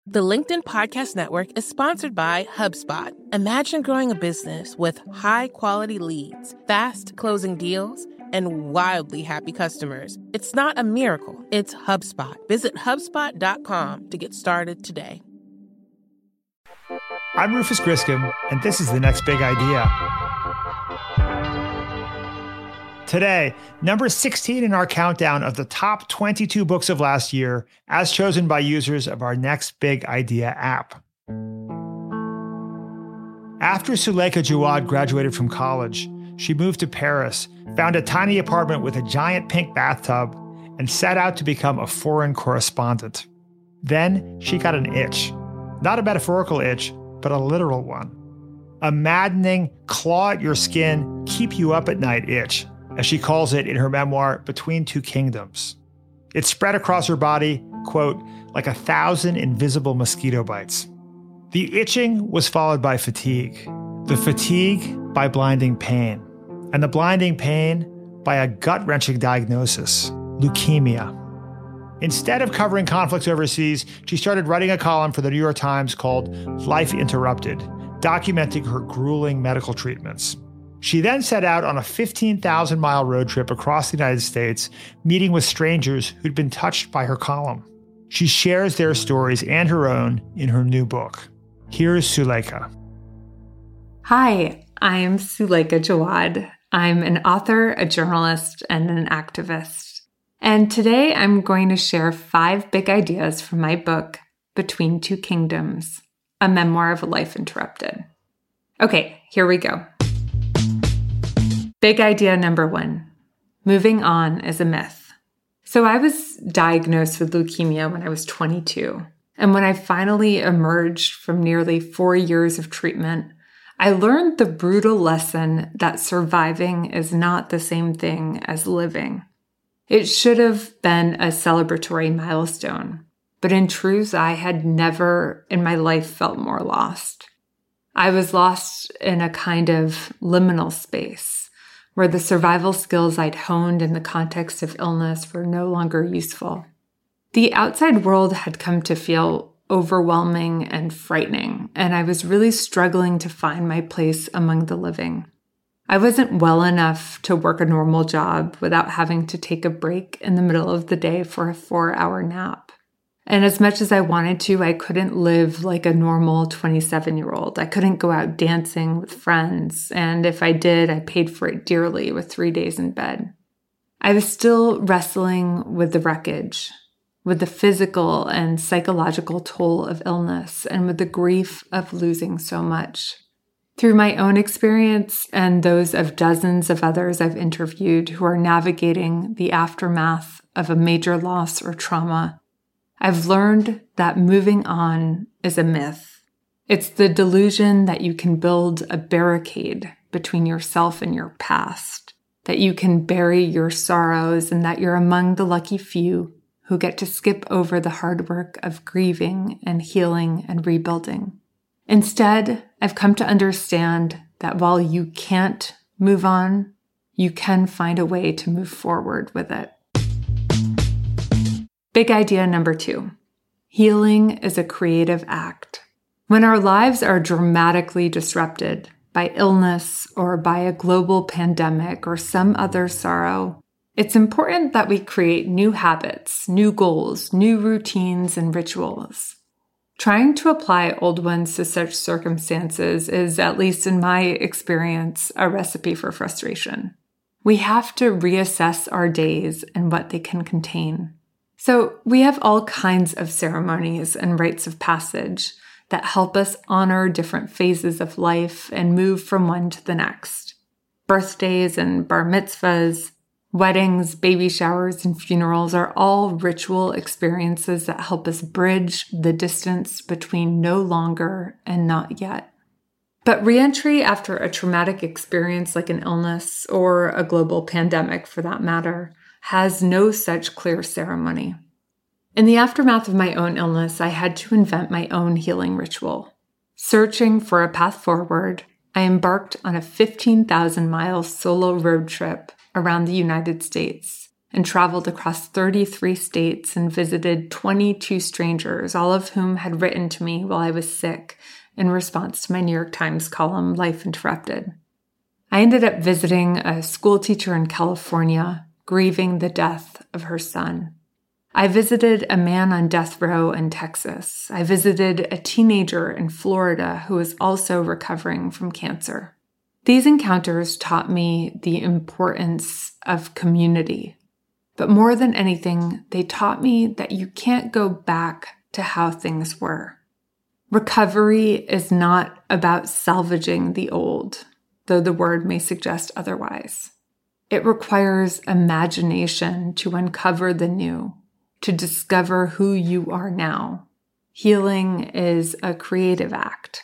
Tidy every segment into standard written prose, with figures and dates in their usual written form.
The LinkedIn Podcast Network is sponsored by HubSpot. Imagine growing a business with high-quality leads, fast closing deals, and wildly happy customers. It's not a miracle, it's HubSpot. Visit HubSpot.com to get started today. I'm Rufus Griscom, and this is The Next Big Idea. Today, number 16 in our countdown of the top 22 books of last year, as chosen by users of our Next Big Idea app. After Suleika Jaouad graduated from college, she moved to Paris, found a tiny apartment with a giant pink bathtub, and set out to become a foreign correspondent. Then she got an itch. Not a metaphorical itch, but a literal one. A maddening, claw at your skin, keep you up at night itch, as she calls it in her memoir, Between Two Kingdoms. It spread across her body, quote, like 1,000 invisible mosquito bites. The itching was followed by fatigue. The fatigue by blinding pain. And the blinding pain by a gut-wrenching diagnosis, leukemia. Instead of covering conflicts overseas, she started writing a column for the New York Times called Life Interrupted, documenting her grueling medical treatments. She then set out on a 15,000-mile road trip across the United States, meeting with strangers who'd been touched by her column. She shares their stories and her own in her new book. Here's Suleika. Hi, I'm Suleika Jaouad. I'm an author, a journalist, and an activist. And today I'm going to share 5 big ideas from my book, Between Two Kingdoms, a memoir of a life interrupted. Okay, here we go. Big idea number 1. Moving on is a myth. So I was diagnosed with leukemia when I was 22. And when I finally emerged from nearly 4 years of treatment, I learned the brutal lesson that surviving is not the same thing as living. It should have been a celebratory milestone, but in truth, I had never in my life felt more lost. I was lost in a kind of liminal space, where the survival skills I'd honed in the context of illness were no longer useful. The outside world had come to feel overwhelming and frightening, and I was really struggling to find my place among the living. I wasn't well enough to work a normal job without having to take a break in the middle of the day for a 4-hour nap. And as much as I wanted to, I couldn't live like a normal 27-year-old. I couldn't go out dancing with friends, and if I did, I paid for it dearly with 3 days in bed. I was still wrestling with the wreckage, with the physical and psychological toll of illness, and with the grief of losing so much. Through my own experience and those of dozens of others I've interviewed who are navigating the aftermath of a major loss or trauma, I've learned that moving on is a myth. It's the delusion that you can build a barricade between yourself and your past, that you can bury your sorrows, and that you're among the lucky few who get to skip over the hard work of grieving and healing and rebuilding. Instead, I've come to understand that while you can't move on, you can find a way to move forward with it. Big idea number 2. Healing is a creative act. When our lives are dramatically disrupted by illness or by a global pandemic or some other sorrow, it's important that we create new habits, new goals, new routines, and rituals. Trying to apply old ones to such circumstances is, at least in my experience, a recipe for frustration. We have to reassess our days and what they can contain. So we have all kinds of ceremonies and rites of passage that help us honor different phases of life and move from one to the next. Birthdays and bar mitzvahs, weddings, baby showers, and funerals are all ritual experiences that help us bridge the distance between no longer and not yet. But reentry after a traumatic experience like an illness or a global pandemic, for that matter, has no such clear ceremony. In the aftermath of my own illness, I had to invent my own healing ritual. Searching for a path forward, I embarked on a 15,000-mile solo road trip around the United States, and traveled across 33 states and visited 22 strangers, all of whom had written to me while I was sick in response to my New York Times column, Life Interrupted. I ended up visiting a school teacher in California, grieving the death of her son. I visited a man on death row in Texas. I visited a teenager in Florida who was also recovering from cancer. These encounters taught me the importance of community. But more than anything, they taught me that you can't go back to how things were. Recovery is not about salvaging the old, though the word may suggest otherwise. It requires imagination to uncover the new, to discover who you are now. Healing is a creative act.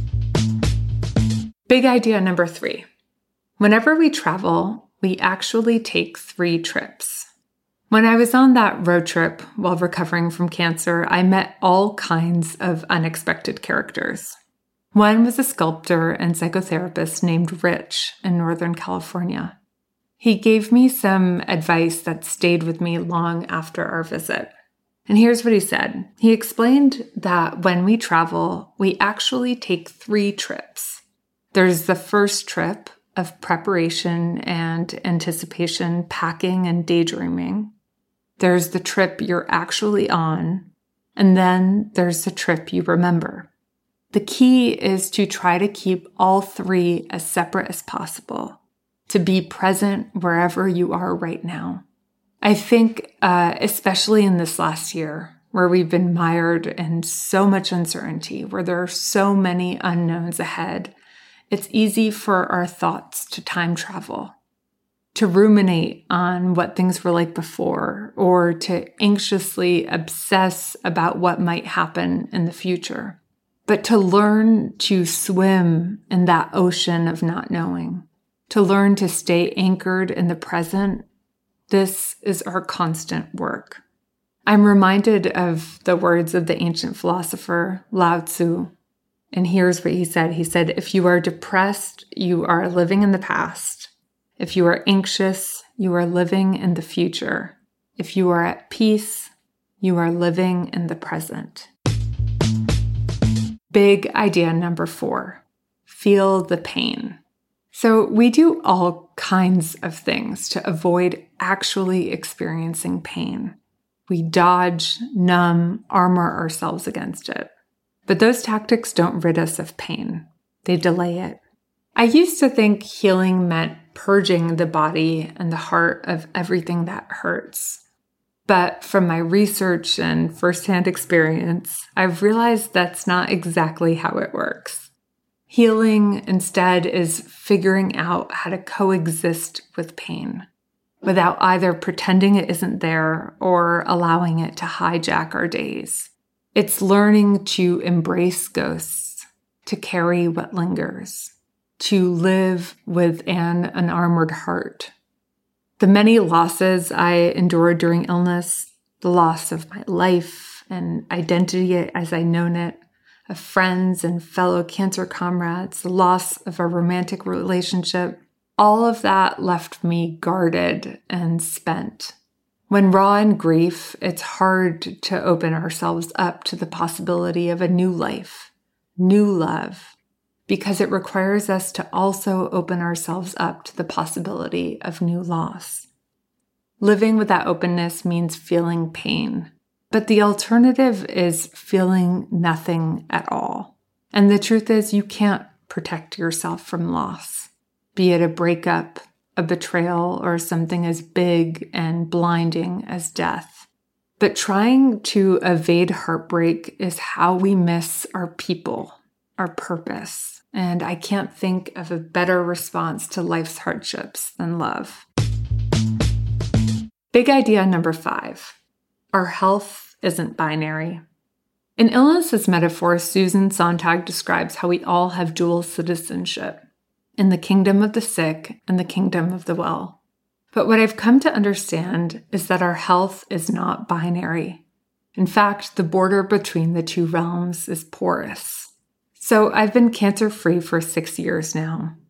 Big idea number 3. Whenever we travel, we actually take 3 trips. When I was on that road trip while recovering from cancer, I met all kinds of unexpected characters. One was a sculptor and psychotherapist named Rich in Northern California. He gave me some advice that stayed with me long after our visit. And here's what he said. He explained that when we travel, we actually take 3 trips. There's the first trip of preparation and anticipation, packing and daydreaming. There's the trip you're actually on, and then there's the trip you remember. The key is to try to keep all 3 as separate as possible, to be present wherever you are right now. I think, especially in this last year, where we've been mired in so much uncertainty, where there are so many unknowns ahead, it's easy for our thoughts to time travel, to ruminate on what things were like before, or to anxiously obsess about what might happen in the future. But to learn to swim in that ocean of not knowing, to learn to stay anchored in the present, this is our constant work. I'm reminded of the words of the ancient philosopher Lao Tzu. And here's what he said. He said, if you are depressed, you are living in the past. If you are anxious, you are living in the future. If you are at peace, you are living in the present. Big idea number 4, feel the pain. So we do all kinds of things to avoid actually experiencing pain. We dodge, numb, armor ourselves against it. But those tactics don't rid us of pain. They delay it. I used to think healing meant purging the body and the heart of everything that hurts. But from my research and firsthand experience, I've realized that's not exactly how it works. Healing instead is figuring out how to coexist with pain without either pretending it isn't there or allowing it to hijack our days. It's learning to embrace ghosts, to carry what lingers, to live with an unarmored heart. The many losses I endured during illness, the loss of my life and identity as I known it, of friends and fellow cancer comrades, the loss of a romantic relationship, all of that left me guarded and spent. When raw in grief, it's hard to open ourselves up to the possibility of a new life, new love, because it requires us to also open ourselves up to the possibility of new loss. Living with that openness means feeling pain, but the alternative is feeling nothing at all. And the truth is, you can't protect yourself from loss, be it a breakup, a betrayal, or something as big and blinding as death. But trying to evade heartbreak is how we miss our people, our purpose. And I can't think of a better response to life's hardships than love. Big idea number 5. Our health isn't binary. In Illness as Metaphor, Susan Sontag describes how we all have dual citizenship in the kingdom of the sick and the kingdom of the well. But what I've come to understand is that our health is not binary. In fact, the border between the two realms is porous. So I've been cancer-free for 6 years now.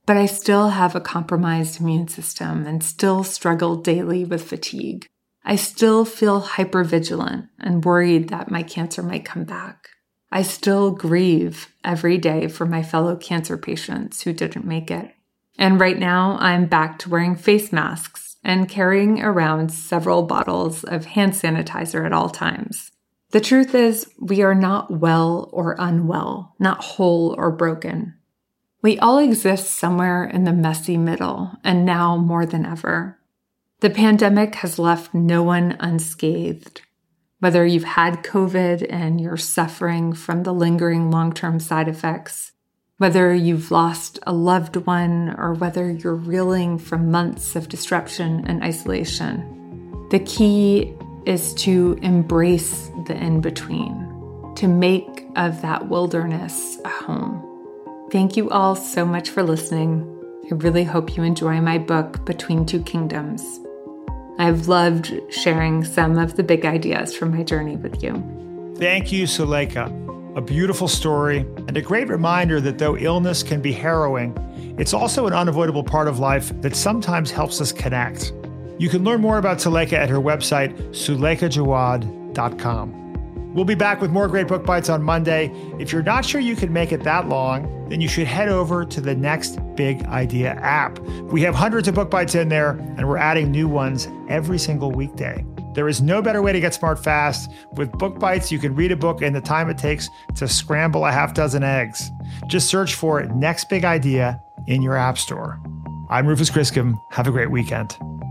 but I still have a compromised immune system and still struggle daily with fatigue. I still feel hypervigilant and worried that my cancer might come back. I still grieve every day for my fellow cancer patients who didn't make it. And right now, I'm back to wearing face masks and carrying around several bottles of hand sanitizer at all times. The truth is, we are not well or unwell, not whole or broken. We all exist somewhere in the messy middle, and now more than ever. The pandemic has left no one unscathed. Whether you've had COVID and you're suffering from the lingering long-term side effects, whether you've lost a loved one, or whether you're reeling from months of disruption and isolation, the key is to embrace the in-between, to make of that wilderness a home. Thank you all so much for listening. I really hope you enjoy my book, Between Two Kingdoms. I've loved sharing some of the big ideas from my journey with you. Thank you, Suleika. A beautiful story and a great reminder that though illness can be harrowing, it's also an unavoidable part of life that sometimes helps us connect. You can learn more about Suleika at her website, suleikajawad.com. We'll be back with more great book bites on Monday. If you're not sure you can make it that long, then you should head over to the Next Big Idea app. We have hundreds of book bites in there, and we're adding new ones every single weekday. There is no better way to get smart fast. With Book Bites, you can read a book in the time it takes to scramble a half dozen eggs. Just search for Next Big Idea in your app store. I'm Rufus Griscom. Have a great weekend.